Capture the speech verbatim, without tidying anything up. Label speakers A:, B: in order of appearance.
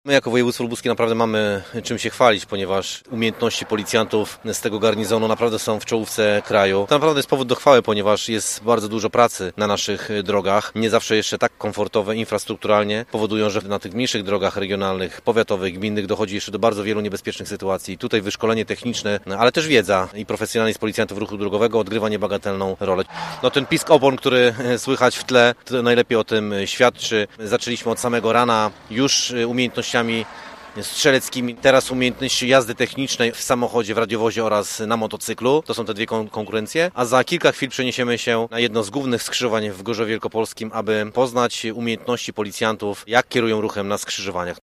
A: My jako województwo lubuskie naprawdę mamy czym się chwalić, ponieważ umiejętności policjantów z tego garnizonu naprawdę są w czołówce kraju. To naprawdę jest powód do chwały, ponieważ jest bardzo dużo pracy na naszych drogach. Nie zawsze jeszcze tak komfortowe infrastrukturalnie powodują, że na tych mniejszych drogach regionalnych, powiatowych, gminnych dochodzi jeszcze do bardzo wielu niebezpiecznych sytuacji. Tutaj wyszkolenie techniczne, ale też wiedza i profesjonalizm policjantów ruchu drogowego odgrywa niebagatelną rolę. No ten pisk opon, który słychać w tle, to najlepiej o tym świadczy. Zaczęliśmy od samego rana już umiejętnościami strzeleckimi, teraz umiejętności jazdy technicznej w samochodzie, w radiowozie oraz na motocyklu. To są te dwie kon- konkurencje. A za kilka chwil przeniesiemy się na jedno z głównych skrzyżowań w Gorzowie Wielkopolskim, aby poznać umiejętności policjantów, jak kierują ruchem na skrzyżowaniach.